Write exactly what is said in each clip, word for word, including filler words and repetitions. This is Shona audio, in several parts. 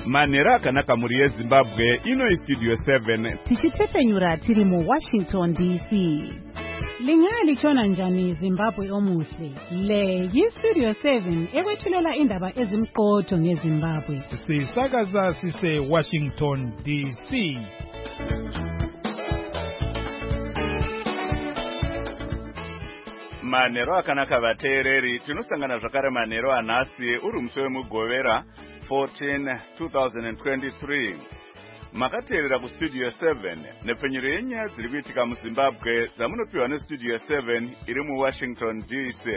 Manhero akanaka muri yeZimbabwe ino Studio seven tichitsepenyura tiri mu Washington D C. Lingali chona njani Zimbabwe omuhle. Le yi Studio seven ekwethulela indaba ezimqotho ngeZimbabwe. Sisakaza sise Washington D C. Manhero akanaka vateereri, tinosangana zvakare manhero anhasi uri musi wemugovera fourteen two thousand twenty-three. Makateerera kuStudio seven nepfenyuro yenyaya dziri kuitika muZimbabwe dzamunopiwa neStudio seven iri muWashington D C.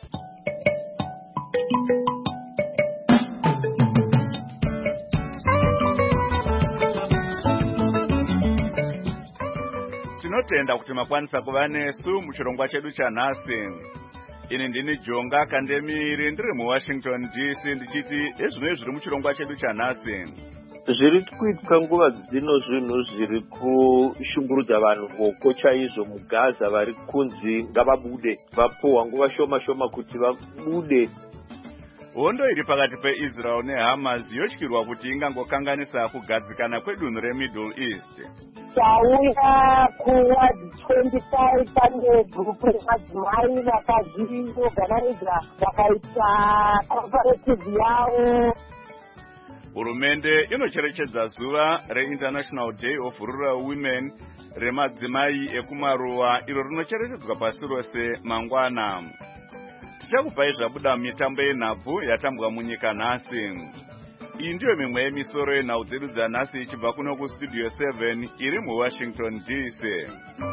Tinotenda kuti makwanisa kuva nesu muchirongwa chedu chanhasi. Ini ndini Jonga Kandemiri ndiri muWashington D C ndichiti ezvino zviri muchirongwa chedu chanhasi. Zviri kuitika nguva dzino zvinhu zviri kushungurudza vanhu voko chaizvo muGaza vari kunzi ngavabude, vapuhwa nguva shoma shoma kuti vabude. Hondo iri pakati peIsrael neHamas yotyirwa kuti ingangokanganisa kugadzikana kwedunhu reMiddle East. Tauya kuwadi twenty-five pane gurupu remadzimai vakazvinogananidzira vakaita cooperative yavo. Hurumende inocherechedza zuva reInternational Day of Rural Women remadzimai ekumaruwa iro rinocherechedzwa pasi rose mangwana. Tichakupai zvabuda mitambo yenhabvu yatambwa munyika nhasi. Iyi ndiyo mimwe yemisoro yenhau dzedu dzanhasi ichibva kuno kuStudio seven iri muWashington D C.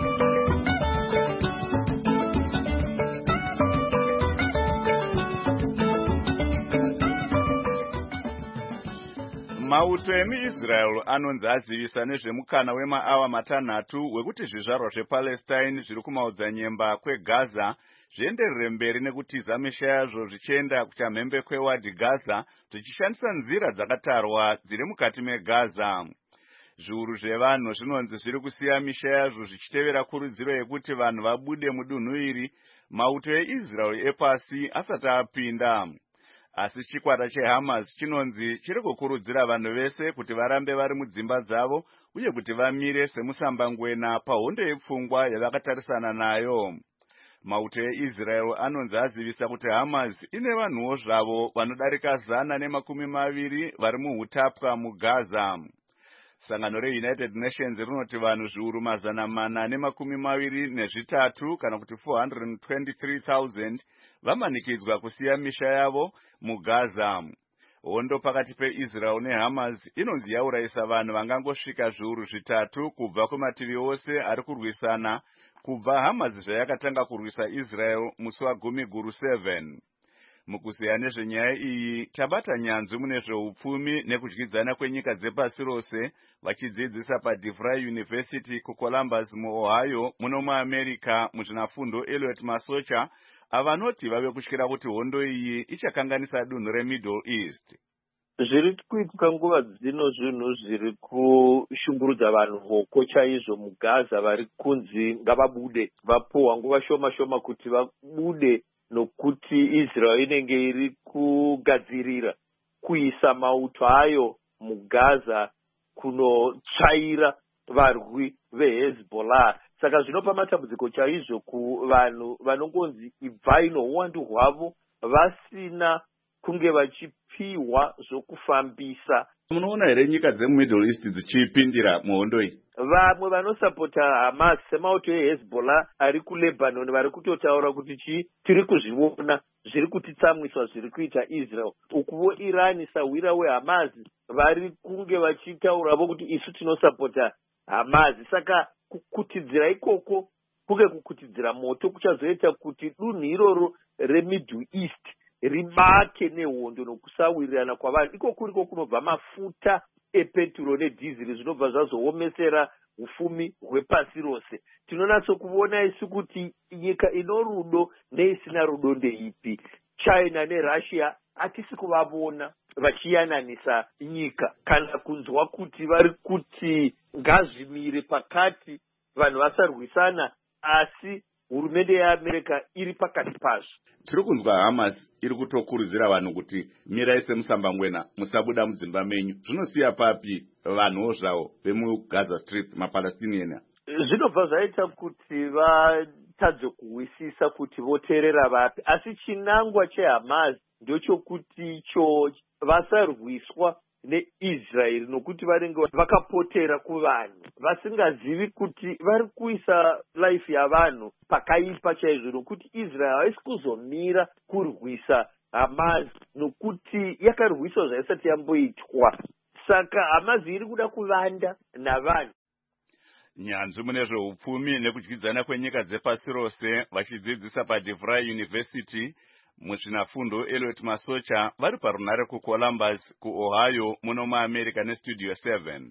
Mauto emuIsrael anonzi azivisa nezvemukana wemaawa matanhatu wekuti zvizvarwa zvePalestine zviri kumaudza nyemba kweGaza zvienderere mberi nekutiza misha yazvo zvichienda kuchamhembe kwewadi Gaza zvichishandisa nzira dzakatarwa dziri mukati meGaza. Zviuru zvevanhu zvinonzi zviri kusiya misha yazvo zvichitevera kurudziro yekuti vanhu vabude mudunhu iri mauto eIsrael epasi asati apinda. Asi chikwata cheHamas chinonzi chiri kukurudzira vanhu vese kuti varambe vari mudzimba dzavo uye kuti vamire semusambangwena pahondo yepfungwa yavakatarisana nayo. Mauto eIsrael anonzi azivisa kuti Hamas ine vanhuwo zvavo vanodarika zana nemakumi maviri vari muhutapwa muGaza. Sangano reUnited Nations rinoti vanhu zviuru mazana mana nemakumi maviri nezvitatu kana kuti four hundred twenty-three thousand vamanikidzwa kusiya misha yavo muGaza. Hondo pakati peIsrael neHamas inonzi yaurayisa vanhu vangangosvika zviuru zvitatu kubva kumativi ose ari kurwisana kubva Hamas zvayakatanga kurwisa Israel musi wagumi guru seven. Mukuziya nezvenyaya iyi tabata nyanzvi mune zveupfumi nekudyidzana kwenyika dzepasi rose vachidzidzisa paDeVry University kuColumbus muOhio muno muAmerica muzvinafundo Elliot Masocha avanoti vave kutyira kuti hondo iyi ichakanganisa dunhu reMiddle East. Zviri kuitika nguva dzino zvinhu zviri kushungurudza vanhu voko chaizvo muGaza vari kunzi ngavabude, vapuhwa nguva shoma shoma kuti vabude nokuti Israel inenge iri kugadzirira kuisa mauto ayo muGaza kunotsvaira varwi veHezbollah. Saka zvinopa matambudziko chaizvo kuvanhu vanongonzi ibvai nouwandu hwavo vasina kunge vachipiwa zvokufambisa. Munoona here nyika dzemuMiddle East dzichipindira muhondo iyi? Vamwe vanosapota Hamas semauto eHezbollah ari kuLebanon vari kutotaura kuti chi tiri kuzviona zviri kutitsamwiswa zviri kuita Israel. Ukuvo Iran sawira weHamas vari kunge vachitauravo kuti isu tinosapota Hamas. Saka kukutidzira ikoko kunge kukutidzira moto kuchazoita kuti dunhu iroro reMiddle East ribake nehondo nokusawirirana kwavanhu. Iko kuriko kunobva mafuta epeturo nedhiziri zvinobva zvazoomesera ufumi hwepasi rose. Tinonatso kuona isu kuti nyika ino rudo neisina rudo ndeipi. China neRussia hatisi kuvavona vachiyananisa nyika kana kunzwa kuti vari kuti ngazvimire pakati vanhu vasarwisana asi hurumende yeamerica iri pakati pazvo. Tiri kunzwa Hamas iri kutokurudzira vanhu kuti mirai semusambangwena, musabuda mudzimba menyu. Zvinosiya papi vanhuwo zvavo vemuGaza Strip, maPalestinian? Zvinobva zvaita kuti vatadze kuwisisa kuti voteerera vapi, asi chinangwa cheHamas ndochokuti icho vasarwiswa neIsraeri nokuti vanenge vakapotera kuvanhu vasingazivi kuti vari kuisa life yavanhu pakaipa chaizvo, nokuti Israel haisi kuzomira kurwisa Hamas nokuti yakarwiswa zvaisati yamboitwa. Saka Hamas iri kuda kuvanda navanhu. Nyanzvi mune zveupfumi nekudyidzana kwenyika dzepasi rose vachidzidzisa paDeVry University muzvinafundo Elliot Masocha vari parunare kuColumbus kuOhio muno muAmerica neStudio seven.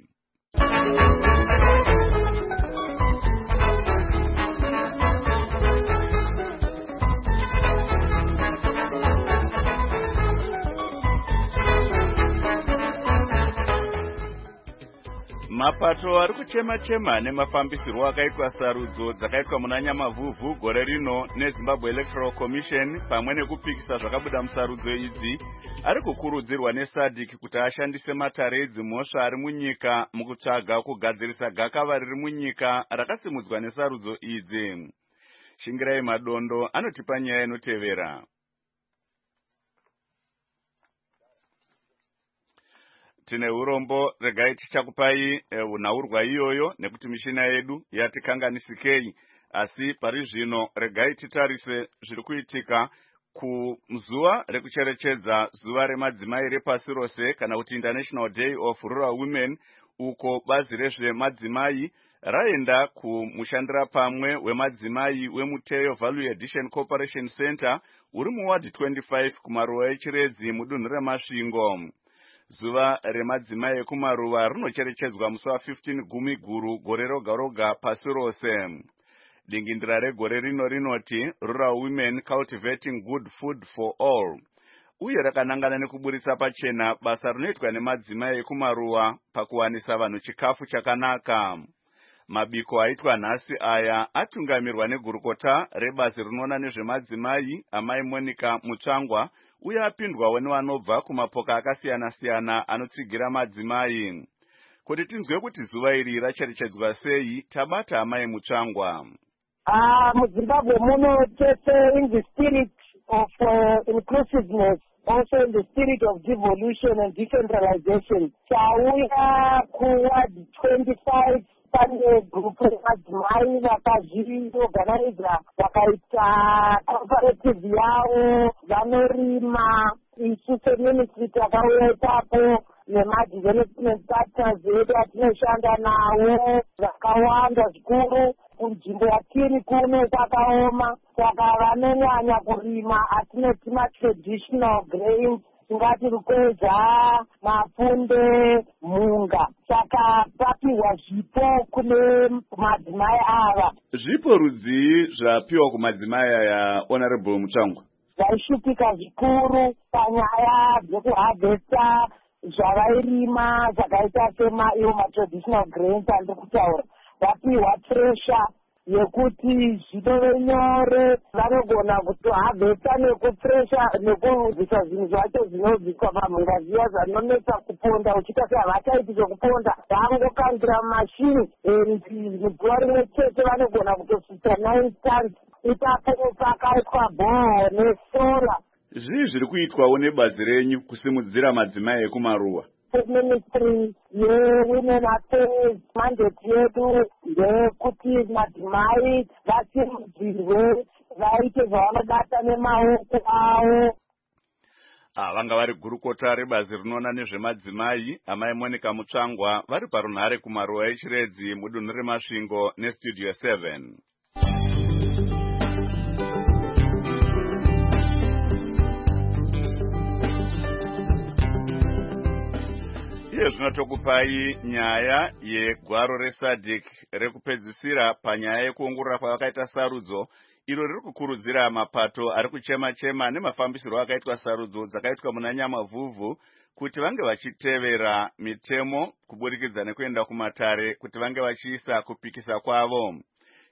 Mapato ari kuchema-chema nemafambisirwo akaitwa sarudzo dzakaitwa muna Nyamavhuvhu gore rino neZimbabwe Electoral Commission pamwe nekupikisa zvakabuda musarudzo idzi ari kukurudzirwa neSADC kuti ashandise matare edzimhosva ari munyika mukutsvaga kugadzirisa gakava riri munyika rakasimudzwa nesarudzo idzi. Shingirai Madondo anotipa nyaya inotevera. Tine urombo regai tichakupai unhaurwa iyoyo nekuti mishina yedu yatikanganisikei, asi pari zvino regai titarise zviri kuitika kuzuva rekucherechedza zuva remadzimai repasi rose kana kuti International Day of Rural Women, uko bazi rezvemadzimai raenda kumushandira pamwe wemadzimai weMuteyo Value Addition Corporation Center uri muward twenty-five kumaruwa echiredzi mudunhu reMasvingo. Zuva remadzimai ekumaruva rinocherechedzwa musi wa15 gumi guru gore roga roga pasi rose. Dingindira regore rino rinoti Rural Women Cultivating Good Food for All, uye rakanangana nekuburitsa pachena basa rinoitwa nemadzimai ekumaruva pakuwanisa vanhu chikafu chakanaka. Mabiko aitwa nhasi aya atungamirwa negurukota rebazi rinoona nezvemadzimai amai Monica Mutsvangwa, uye apindwawo nevanobva kumapoka akasiyana-siyana anotsigira madzimai. Kuti tinzwe kuti zuva iri racherechedzwa sei, tabata amai Mutsvangwa. Ah, muZimbabwe muno tese in the spirit of uh, inclusiveness, also in the spirit of devolution and decentralization. Tauya kuward twenty-five pane group remadzimai vakazviorganiza vakaita cooperative yavo vanorima. Isu seministry takauya ipapo nemadevelopment partners edu atinoshanda nawo vakawanda zvikuru. Kunzvimbo yatiri kuno kwakaoma, saka vanonyanya kurima atinoti matraditional grains, tingati rukweza, mapunde, mhunga. Saka papiwa zvipo kune madzimai ava. Zvipo rudzi zvapiwa kumadzimai aya, Honorable Mutsvangwa? Zvaishupika zvikuru panyaya dzekuharvesta zvavairima zvakaita sema iwo matraditional grains andiri kutaura. Vapiwa pressure yekuti zvinove nyore, vanogona kutoharvesta nekupressure nekubvisa zvinhu zvacho zvinobviswa pamhunga zviya zvanonetsa kuponda. Uchiita sevakaiti zvekuponda vangokangira mumashini, zuva rimwe chete vanogona kutosvitsa nine tons. Ipapo pakaitwa bhoho nesora. Zvii zviri kuitwawo nebazi renyu kusimudzira madzimai ekumaruwa? Ministry yeWomen Affairs mandate yedu ndekuti madzimai vasimudzirwe vaite zvavanobata nemaoko avo. Ah, vanga vari gurukota rebazi rinoona nezvemadzimai amai Monica Mutsvangwa vari parunhare kumaruwa echiredzi mudunhu reMasvingo neStudio seven. Iye zvinotokupai nyaya yegwaro reSADC rekupedzisira panyaya yekuongorora kwavakaita sarudzo, iro riri kukurudzira mapato ari kuchema-chema nemafambisiro akaitwa sarudzo dzakaitwa muna Nyamavhuvhu kuti vange vachitevera mitemo kuburikidza nekuenda kumatare kuti vange vachiisa kupikisa kwavo.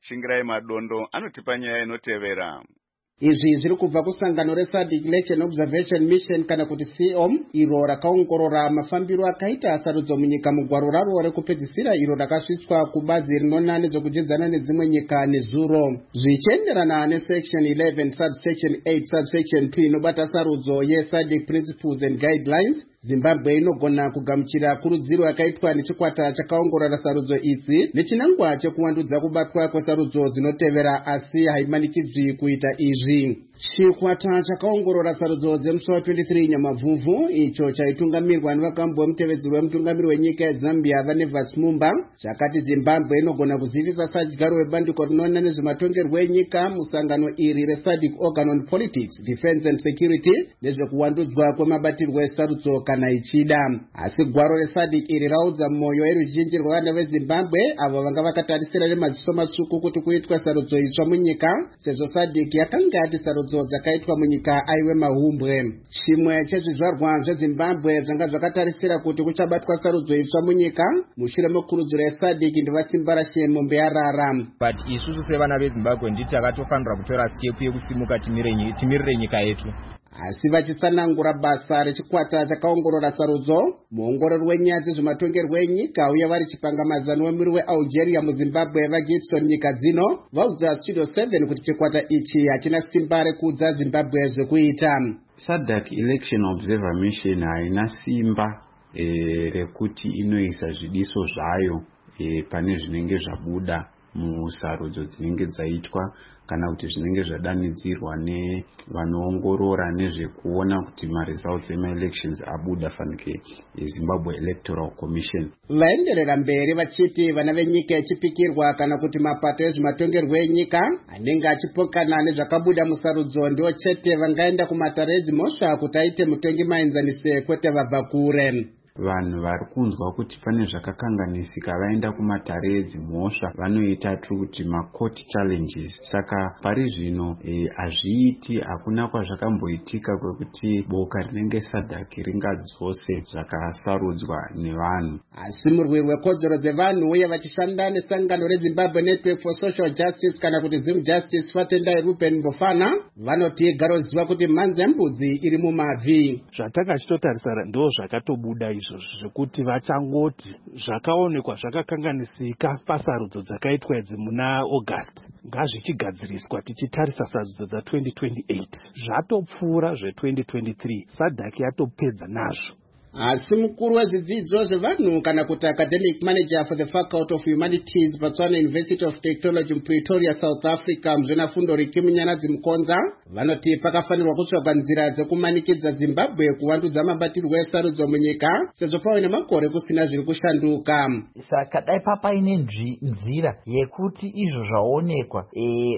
Shingirai Madondo anotipa nyaya inotevera. Izvi zviri kubva kusangano reSADC Election Observation Mission kana kuti C O M iro rakaongorora mafambiro akaita sarudzo munyika mugwaro raro rekupedzisira iro rakasvitswa kubazi rinona nezvekudzidzana nedzimwe nyika nezuro. Zvichienderana nesection eleven subsection eight subsection two inobata sarudzo yeSADC Principles and Guidelines, Zimbabwe inogona kugamuchira kurudziro yakaitwa nechikwata chakaongorora sarudzo idzi nechinangwa chekuwandudza kubatwa kwesarudzo dzinotevera, asi haimanikidzwi kuita izvi. Chikwata chakaongorora sarudzo dzemusi wa twenty-three Nyamavhuvhu, icho chaitungamirwa nevakambo vemutevedzi wemutungamiri wenyika yeZambia Vanevas Mumba, chakati Zimbabwe inogona kuzivisa sadyaro webandiko rinoona nezvematongerwo enyika musangano iri reSADC Organ on Politics, Defense and Security nezvekuwandudzwa kwemabatirwo esarudzo kana ichida. Asi gwaro reSADC iri raudza mwoyo yeruzhinji rwevana veZimbabwe avo vanga vakatarisira nemadziso matsvuku kuti kuitwa sarudzo itsva munyika, sezvo SADC yakanga yati sarudzo dzakaitwa munyika aiwe mahumbwe. Chimwe chezvizvarwa zveZimbabwe zvanga zvakatarisira kuti kuchabatwa sarudzo itsva munyika mushure mekurudziro yeSADC ndivasimba rashe mombe yarara. But isusu sevana veZimbabwe nditi takatofanira kutora step yekusimuka timirire nyika yetu. Asi vachisanangura basa rechikwata chakaongorora sarudzo, muongorori wenyaya dzezvematongerwo enyika uye vari chipangamazano wemiri weAlgeria muZimbabwe vaGibson nyika dzino vaudza Studio seven kuti chikwata ichi hachina simba rekuudza Zimbabwe zvekuita. SADC Election Observer Mission haina simba e, rekuti inoisa zvidiso zvayo e, pane zvinenge zvabuda musarudzo dzinenge dzaitwa kana kuti zvinenge zvadanidzirwa nevanoongorora nezvekuona kuti maresults emaelections abuda fanike yeZimbabwe Electoral Commission. Vaenderera mberi vachiti vana venyika ichipikirwa kana kuti mapato ezvematongerwo enyika anenge achipokana nezvakabuda musarudzo ndiwo chete vangaenda kumatare edzimhosva kuti aite mutongi maenzanise kwete vabva kure. Vanhu vari kunzwa kuti pane zvakakanganisika vaenda kumatare edzimhosva vanoita kuti ma-court challenges. Saka pari zvino hazviiti, hakuna kwazvakamboitika kwekuti boka rinenge SADC ringadzose zvakasarudzwa nevanhu. Asi murwiri wekodzero dzevanhu uye vachishanda nesangano reZimbabwe Network for Social Justice kana kuti Zim Justice Fatendai Ruben Bofana vanoti garoziva kuti mhanza yembudzi iri mumavhi. Zvatakachitotarisara ndo zvakatobuda izvozvo zvekuti vachangoti zvakaonekwa zvakakanganisika pasarudzo dzakaitwa idzi muna August ngazvichigadziriswa tichitarisa sarudzo dza twenty twenty-eight. Zvatopfuura zve-twenty twenty-three, SADC yatopedza nazvo. Asi mukuru wezvidzidzo zvevanhu kana kuti academic manager for the Faculty of Humanities Botswana University of Technology Pretoria, South Africa, muzvenafundo Riki Munyanadzi Mukonza vanoti pakafanirwa kutsvagwa nzira dzekumanikidza Zimbabwe kuwandudza mabatirwo esarudzo munyika sezvo paine makore kusina zviri kushanduka. Saka dai papaine nzira yekuti izvo zvaonekwa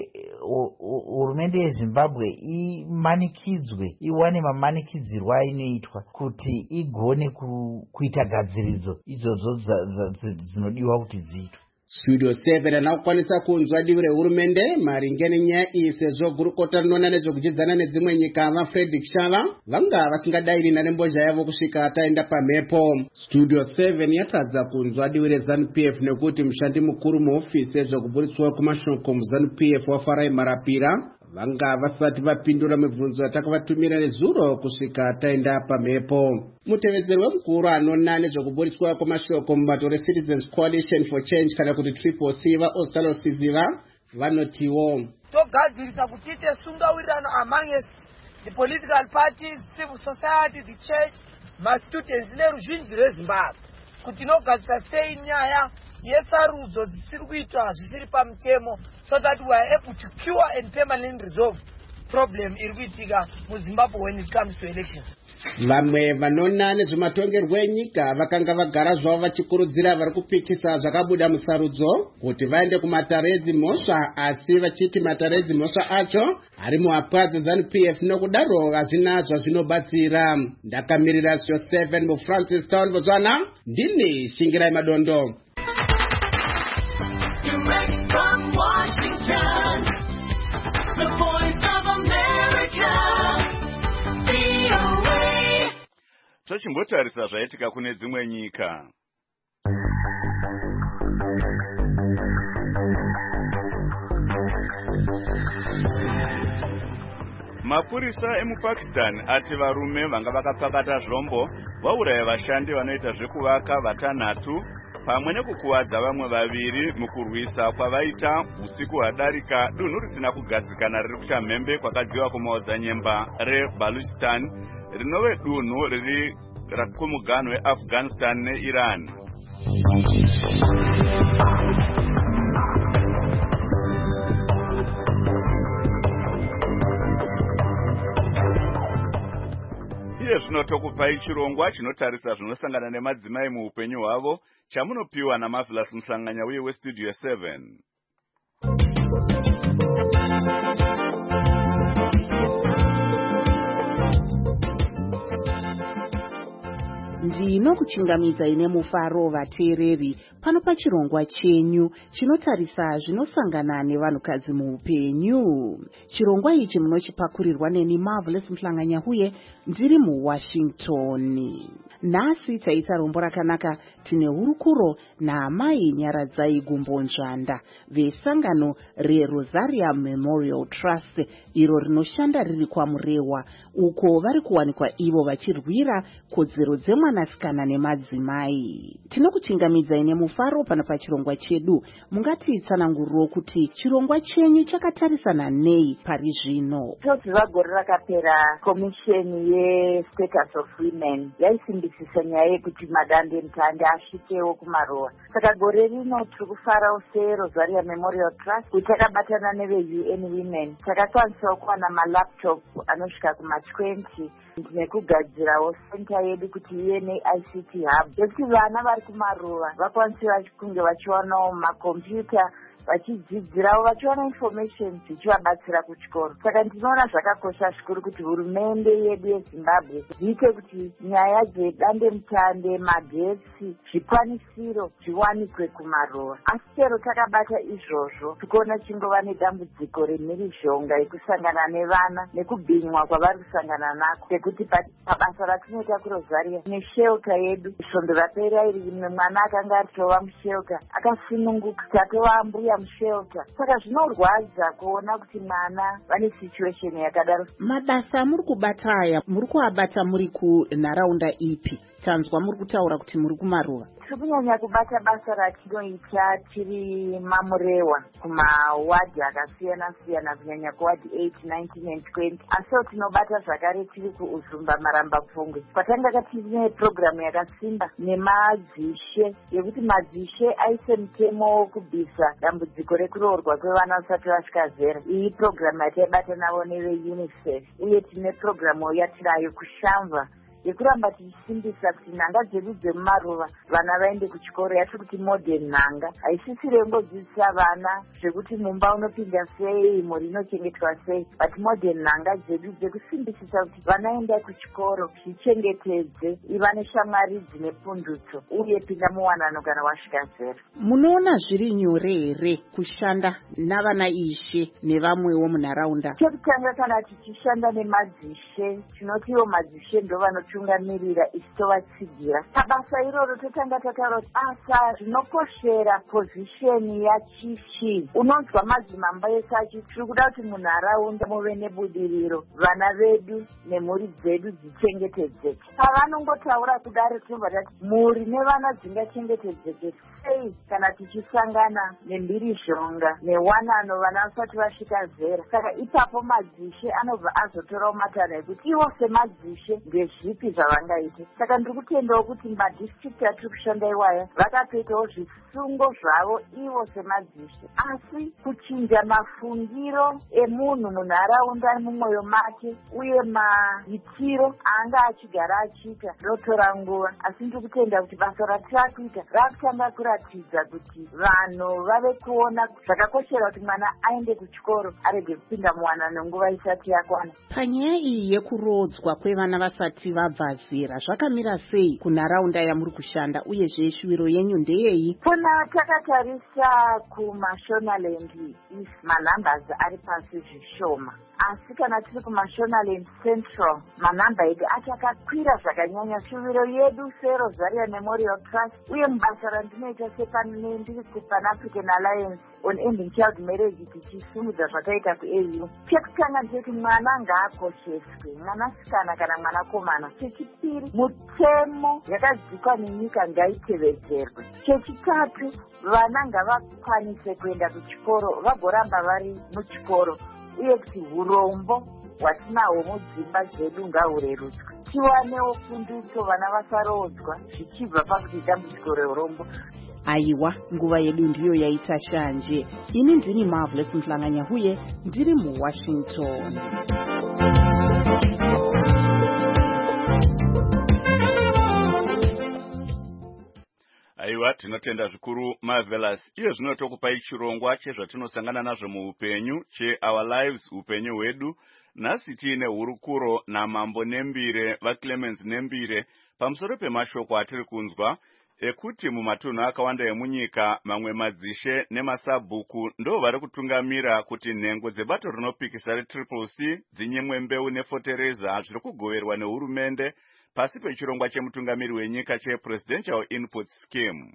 hurumende yeZimbabwe imanikidzwe, iwane mamanikidzirwo ainoitwa kuti igo ne kuita gadziridzo idzodzo dzinodiwa kuti dziitwe. Studio seven anakwanisa kunzwa divi rehurumende maringe nenyaya iyi sezvo gurukota rinoona nezvekudzidzana nedzimwe nyika vaFrederick Shava vanga vasingadairi nembozha yavo kusvika taenda pamhepo. Studio seven yatadza kunzwa divi reZANU-P F nekuti mushandi mukuru muhofisi yezvekuburitswa kumashoko muZANU-P F waFarai Marapira vanga vasati vapindura mibvunzo yatakavatumira nezuro kusvika taenda pamhepo. Mutevedzeri wemukuru anoona nezvekuburitswa kwamashoko mubato reCitizens Coalition for Change kana kuti Triple C vaOsalo Siziva vanotiwo togadzirisa kuti tiite sungawirirano amongst the political parties, civil society, the church, mastudents neruzhinji rweZimbabwe kuti tinogadzirisa sei nyaya yesarudzo dzisiri kuitwa zvisiri pamutemo, so that we are able to cure and permanently resolve problem iri kuitika muZimbabwe when it comes to elections. Vamwe vanona nezvematongerwo enyika vakanga vagara zvavo vachikurudzira vari kupikisa zvakabuda musarudzo kuti vaende kumatare edzimhosva, asi vachiti matare edzimhosva acho ari muhapwa ZANU-P F nokudaro hazvina zvazvinobatsira. Ndakamirira Studio seven muFrancis Town, Botswana, ndini Shingirai Madondo. Direct from Washington, the voice of America, V O A. Tochimbotarisa zvaitika kune dzimwe nyika. Mapurisa emupakistan ati varume vanga vakapakata zvombo vauraya vashandi vanoita zvekuvaka vatanhatu pamwe nekukuwadza vamwe vaviri mukurwisa kwavaita usiku hwadarika dunhu risina kugadzikana riri kuchamhembe kwakadziwa kumaodzanyemba reBaluchistan rinove dunhu riri kumuganhu weAfghanistan neIran. Iye zvino tokupai chirongwa chinotarisa zvinosangana nemadzimai muupenyu hwavo chamunopiwa naMarvelous Musanganya uye weStudio seven. Ndinokuchingamidzai nemufaro vateereri pano pachirongwa chenyu chinotarisa zvinosangana nevanhukadzi muupenyu. Chirongwa ichi munochipakurirwa neni Marvelous Musanganya uye ndiri muWashington. Nhasi taita rombo rakanaka tine hurukuro naamai Nyaradzai Gumbonzvanda vesangano reRosarium Memorial Trust iro rinoshanda riri kwaMurewa uko vari kuwanikwa ivo vachirwira kodzero dzemwanasikana nemadzimai. Tinokuchingamidzai nemufaro pana pachirongwa chedu. Mungatitsananguriro kuti chirongwa chenyu chakatarisana nei pari zvino. Toziva gore rakapera komisheni yeStatus of Women yaisimbisisa nyaya yekuti madande mutande asvikewo kumarowa. Saka gore rino tiri kufarawo seRosarium Memorial Trust kuti takabatana neve-U N Women takakwanisawo kuwana malaptop anosvika kuma twenty nekugadzirawo senta yedu kuti ive ne-I C T hub yekuti vana vari kumaruva vakwanise kunge vachiwanawo makombiyuta vachidzidzirawo vachiwana information zvichivabatsira kuchikoro. Saka ndinoona zvakakosha zvikuru kuti hurumende yedu yeZimbabwe ziite kuti nyaya dzedande mutande, magetsi, zvikwanisiro zviwanikwe kumaruva. Asi chero takabata izvozvo tikuona chingova nedambudziko remhirizhonga yekusangana nevana nekubhinywa kwavari kusangana nako sekuti pabasa ratinoita kuRosarium neshelter yedu svondo rapera iri rimwe mwana akanga atova mushelter akasununguka tatova mbuya mushelter. Saka zvinorwadza kuona kuti mwana vane situation yakadaro. Mabasa muri kubata aya muri kuabata muri kunharaunda ipi? Tanzwa muri kutaura kuti muri kumaruva. Tiri kunyanya kubata basa ratinoita tiri mamurewa kumawadhi akasiyana siyana kunyanya kuwadhi eight, nineteen and twenty. Asiwo tinobata zvakare tiri kuUzumba Maramba Pfungwe kwatanga katine programu yakasimba nemadzishe yekuti madzishe aise mutemo wokubvisa dambudziko rekuroorwa kwevana vasati vasvika zera. Iyi programu yataibata navo neveUNICEF uye tine programu yatinayo kuShamva yekuramba tichisimbisa kuti nhanga dzedu dzemumaruva vana vaende kuchikoro yatiri kuti modern nhanga. Haisisire ngodzidzisa vana zvekuti mumba unopinda sei, mhuri inochengetwa sei, but modern nhanga dzedu dzekusimbisisa kuti vana enda kuchikoro zvichengetedze, iva neshamwari dzine pundutso uye pinda muwanano kana wasvika zera. Munoona zviri nyore here kushanda navana ishe nevamwewo munharaunda? Chekutanga kana tichishanda nemadzishe tinotiwo madzishe ndo vanotungamirira isi tovatsigira. Pabasa iroro totanga tataura kuti basa rinokoshera pozisheni yachichi. Unonzwa madzimamba ese achiti tiri kuda kuti munharaunda muve nebudiriro, vana vedu nemhuri dzedu dzichengetedzeke. Pavanongotaura kudaro tinobva tati mhuri nevana dzingachengetedzeke sei kana tichisangana nemhirizhonga newanano vana vasati vasvika zera. Saka ipapo madzishe anobva azotorawo matanho ekuti ivo semadzishe ndezvipi zvavangaite. Saka ndiri kutendawo kuti madistrict atiri kushanda iwaya vakapetawo zvisungo zvavo ivo semadzishe, asi kuchinja mafungiro emunhu munharaunda mumwoyo make uye maitiro anga achigara achiita rotora nguva. Asi ndiri kutenda kuti basa ratiri kuita rakutanga kuratidza kuti vanhu vave kuona zvakakoshera kuti mwana aende kuchikoro arege kupinda muwanano nguva isati yakwana. Panyaya iyi yekurodzwa kwevana vasati vabva zera. Zvakamira sei kunharaunda yamuri kushanda uyezve shuviro yenyu ndeyei? Kuna takatarisa kumashonaland is manambers ari pasi zvishoma, asi kana tiri kumashonaland central manamba edu achakakwira zvakanyanya. Shuviro yedu seRosaria Memorial Trust uye mubasa randinoita sepane ndiri kuPan African Alliance on Ending Child Marriage tichisimudza zvakaita kuA U, chekutanga ndechekuti mwana ngaakosheswe, mwanasikana kana mwanakomana. Chechipiri, mutemo yakadzikwa nenyika ngaitevedzerwe. Chechitatu, vana ngavakwanise kuenda kuchikoro, vagoramba vari muchikoro, uye kuti urombo hwatinahwo mudzimba dzedu ngahurerutswe. Tiwanewo fundiso vana vasarodzwa zvichibva pakuti dambudziko reurombo. Aiwa, nguva yedu ndiyo yaita shanje. Ini ndini Marvelous Mhlanganya huye ndiri muWashington. Aiwa, tinotenda zvikuru Marvelous. Iyo zvino tokupai chirongwa chezvatinosangana nazvo muupenyu che Our Lives, upenyu hwedu. Nhasi tiine hurukuro naMambo Nembire, vaClemens Nembire, pamusoro pemashoko atiri kunzwa ekuti mumatunhu akawanda emunyika mamwe madzishe nemasabhuku ndo vari kutungamira kuti nhengo dzebato rinopikisa reTriple C dzinyemwe mbeu nefotereza zviri kugoverwa nehurumende pasi pechirongwa chemutungamiri wenyika chePresidential Input Scheme.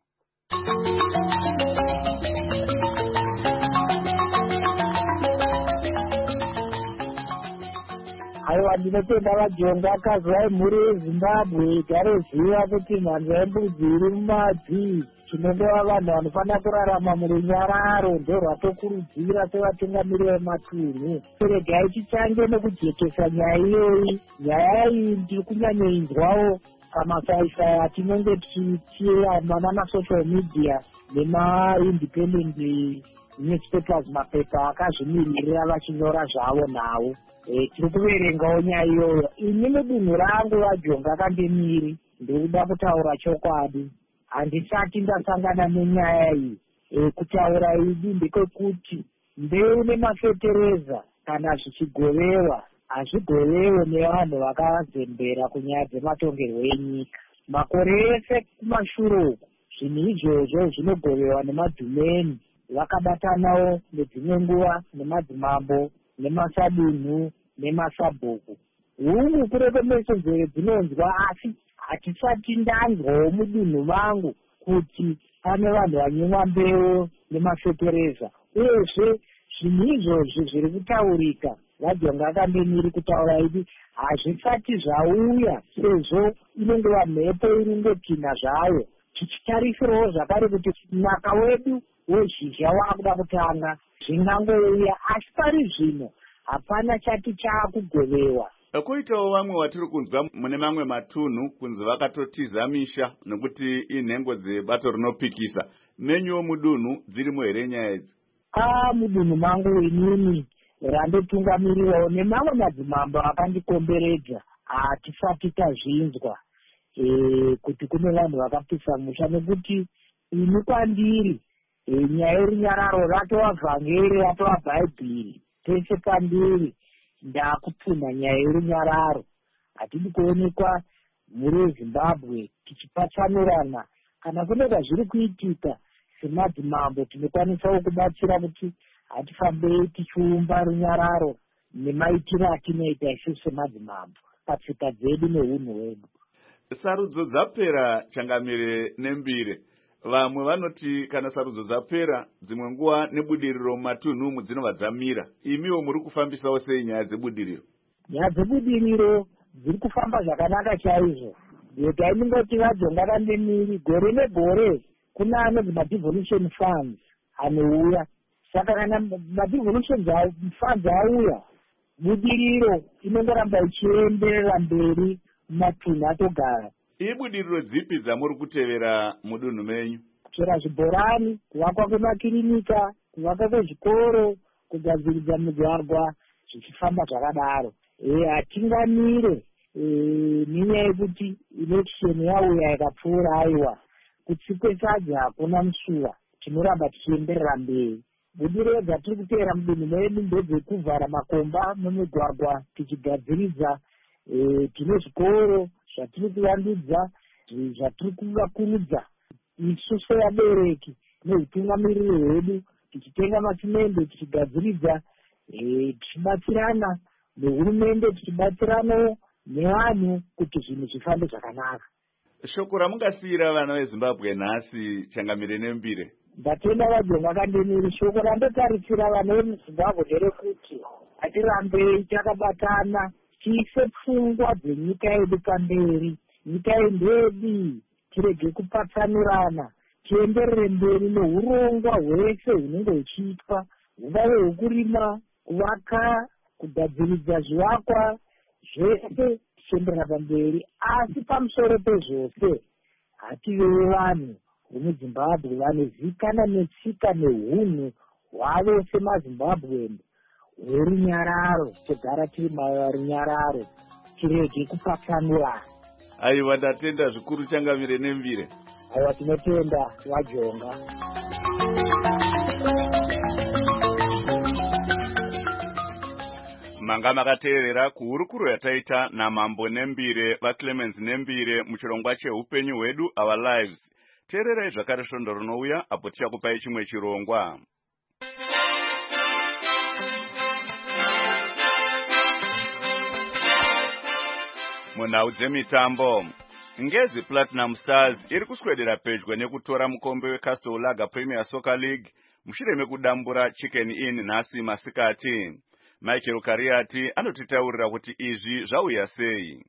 Aiwa, ndinotenda vajonga akazwai mhuri yeZimbabwe igare ziva kuti mhanza yembudzi iri mumadzi chinongova vanhu vanofanira kurarama murunyararo ndorwatokurudzira sevatungamiri vematunhu. Regai tichange nekujekesa nyaya iyoyi. Nyaya iyi ndiri kunyanyoinzwawo pamasaisai atinenge tichiona namasocial media nemaindependent newspapers, mapepa akazvimiririra vachinyora zvavo nawo. E, tiri kuverengawo nyaya iyoyo. Ini mudunhu rangu vajonga kandemiri ndikuda kutaura chokwadi. Handisati ndasangana nenyaya iyi. E, kutaura idi ndekwekuti mbeu nemafetereza kana zvichigovewa hazvigovewe nevanhu vakazembera kunyaya dzematongerwo enyika. Makore ese kumashure uku zvinhu izvozvo zvinogovewa nemadhumeni vakabatanawo nedzimwe nguva nemadzimambo nemasadunhu nemasabhuku. Hungu kurekomesa nzeve dzinonzwa, asi hatisati ndanzwawo mudunhu vangu kuti pane vanhu vanyemwa mbeu nemafetereza. Uyezve zvinhu izvozvo zviri kutaurika vajonga akandemiri kutaura idi hazvisati zvauya, sezvo inongova mhepo iri ngotina zvayo. Tichitarisirawo zvakare kuti mwaka wedu wezhizha waakuda kutanga zvingangouya, asi pari zvino hapana chati chaakugovewa. Koitawo vamwe watiri kunzwa mune mamwe matunhu kunzi vakatotiza misha nokuti inhengo dzebato rinopikisa. Menyuwo mudunhu dzirimo here nyaya idzi? Ah, mudunhu mangu inini randotungamirirawo nemamwe madzimambo akandikomberedza hatisati tazvinzwa e, kuti kune vanhu vakapisa musha, nekuti ini kwandiri e, nyaya yerunyararo ratova vhangeri ratova bhaibheri. Pese pandiri ndakupfunha nyaya yerunyararo. Hatidi kuonekwa mhuri yeZimbabwe tichipatsanurana. Kana kuneka zviri kuitika semadzimambo tinokwanisawo kubatsira kuti hatifambei tichiumba runyararo nemaitiro atinoita isusu semadzimambo patsika dzedu neunhu hwedu. Sarudzo dzapera, Changamire Nembire. Vamwe vanoti kana sarudzo dzapera dzimwe nguva nebudiriro mumatunhu umu dzinobva dzamira. Imiwo muri kufambisawo sei nyaya dzebudiriro? Nyaya dzebudiriro dziri kufamba zvakanaka chaizvo. Yega inongoti vajonga kandemiri gore negore kuna anonzi madevolution funds anouya. Saka kana madevolution funds auya, budiriro inongoramba ichienderera mberi mumatunhu atogara. Ibudiriro dzipi dzamuri kutevera mudunhu menyu? Kuchera zvibhorani, kuvakwa kwemakirinika, kuvakwa kwezvikoro, kugadziridza migwagwa, zvichifamba zvakadaro. E, hatingamire e, nenyaya yekuti election yauya ikapfuura. Aiwa, kutsikwe sadza hakuna musuwa, tinoramba tichienderera mberi. Budiriro dzatiri kutevera mudunhu medu ndedzekuvhara makomba memigwagwa tichigadziridza e, tine zvikoro zvatiri kuvandudza, zvatiri kuvakurudza isu sevabereki neutungamiriri hwedu, tichitenga masimende, tichigadziridza, tichibatsirana nehurumende, tichibatsiranawo nevanhu kuti zvinhu zvifambe zvakanaka. Shoko ramungasiyira vana veZimbabwe nhasi, Changamire Nembire? Ndatenda vajonga kandemiri. Shoko randotarisira vana vemuZimbabwe nderekuti hatirambei takabatana, tiise pfungwa dzenyika yedu pamberi. Nyika yedu tirege kupatsanurana, tienderere mberi neurongwa hwese hunenge huchiitwa, hungave hwekurima, kuvaka, kugadziridza zvivakwa, zvese tichienderera pamberi. Asi pamusoro pezvose, hativei vanhu vemuZimbabwe vanozivikanwa netsika nehunhu hwavo semaZimbabwean hwerunyararo, togara tiri marunyararo, tirege kupatsanurana. Aiwa, ndatenda zvikuru Changamire Nembire. Aiwa, tinotenda vajonga. Manga makateerera kuhurukuro yataita naMambo Nembire vaClemens Nembire muchirongwa cheupenyu hwedu Our Lives. Teererai zvakare svondo rinouya apo tichakupai chimwe chirongwa. Munhau dzemitambo, Ngezi Platinum Stars iri kuswedera pedyo nekutora mukombe weCastle Lager Premier Soccer League mushure mekudambura Chicken Inn nhasi masikati. Michael Kariati anotitaurira kuti izvi zvauya sei.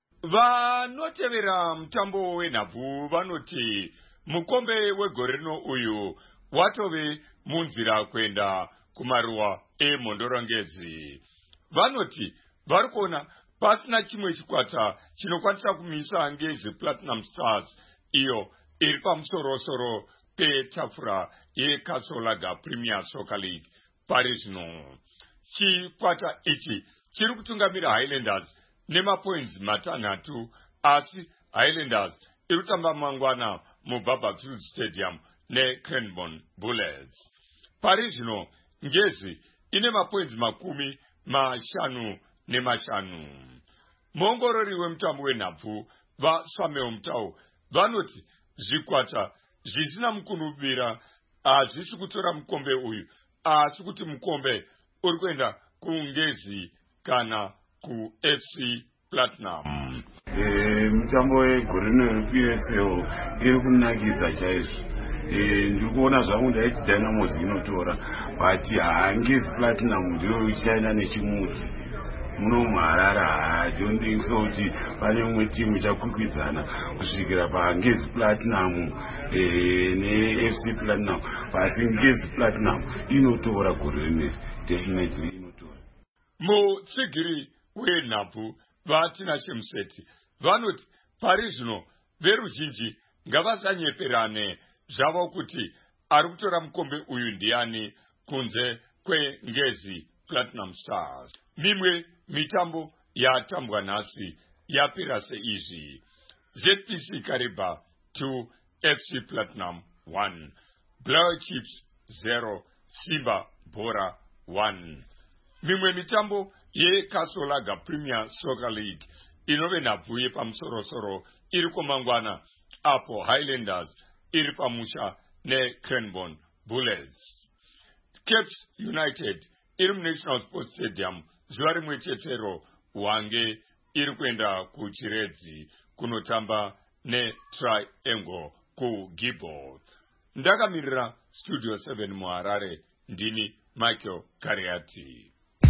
Vanotevera mutambo wenhabvu vanoti mukombe wegore rino uyu watove munzira kuenda kumaruwa emhondorongezi. Vanoti vari kuona pasina chimwe chikwata chinokwanisa kumisa Ngezi Platinum Stars iyo iri pamusorosoro petafura yeCastle Lager Premier Soccer League pari zvino. Chikwata ichi chiri kutungamira Highlanders nemapoints matanhatu, asi Highlanders iri kutamba mangwana muBarberfield Stadium neCranbourne Bullets. Pari zvino Ngezi ine mapoints makumi mashanu nemashanu. Muongorori wemutambo wenhabvu vaSamuel Mutau vanoti zvikwata zvisina mukunubira hazvisi kutora mukombe uyu, asi kuti mukombe uri kuenda kuNgezi kana kuF C Platinum. Mutambo wegore rino P S L iri kunakidza chaizvo. Ndiri kuona zvangu ndaiti Dynamos inotora, but haNgezi Platinum ndiyo ichaenda nechimuti. Muno muHarare, I don't think so kuti pane imwe timu ichakwikwidzana kusvikira paNgezi Platinum neF C Platinum, but Ngezi Platinum inotora gore rineri, definitely inotora. Mutsigiri wenhabvu vaTinashe Museti vanoti pari zvino veruzhinji ngavasanyeperane zvavo kuti ari kutora mukombe uyu ndiani kunze kweNgezi Platinum Stars. Mimwe mitambo yatambwa nhasi yapera seizvi: Z P C Kariba two, F C Platinum one, Black Chiefs zero, Simba Bora one. Mimwe mitambo yeCastle Lager Premier Soccer League inove nhabvu yepamusorosoro iri kumangwana, apo Highlanders iri pamusha neCranbourne Bullets. Caps United iri muNational Sports Stadium zuva rimwe chetero wange iri kuenda kuChiredzi kunotamba neTriangle kuGibbon. Ndakamirira Studio seven muHarare, ndini Michael Kariati.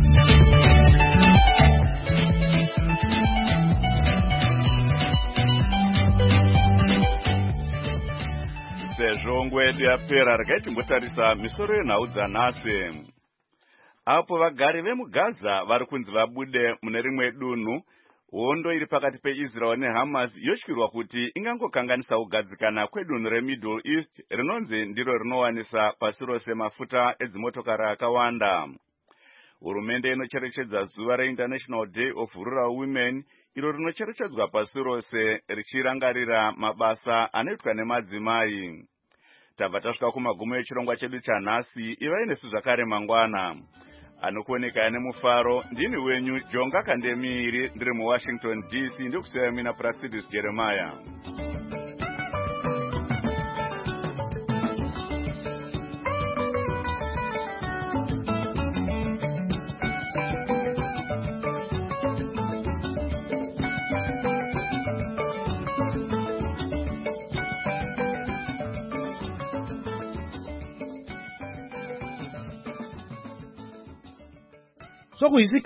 Sezvo nguva yedu yapera, regai timbotarisa misoro yenhau dzanhasi. Apo vagari vemuGaza vari kunzi vabude mune rimwe dunhu, hondo iri pakati peIsrael neHamas yotyirwa kuti ingangokanganisa kugadzikana kwedunhu reMiddle East rinonzi ndiro rinowanisa pasi rose mafuta edzimotokari akawanda. Hurumende inocherechedza zuva reInternational Day of Rural Women, iro rinocherechedzwa pasi rose richirangarira mabasa anoitwa nemadzimai. Tabva tasvika kumagumo echirongwa chedu chanhasi, ivai nesu zvakare mangwana. anokuoneka ane mufaro. Ndini wenyu Jonga Kandemiri, ndiri muWashington D C. Ndikusiya mina Praxidis Jeremiah. Sokuyisi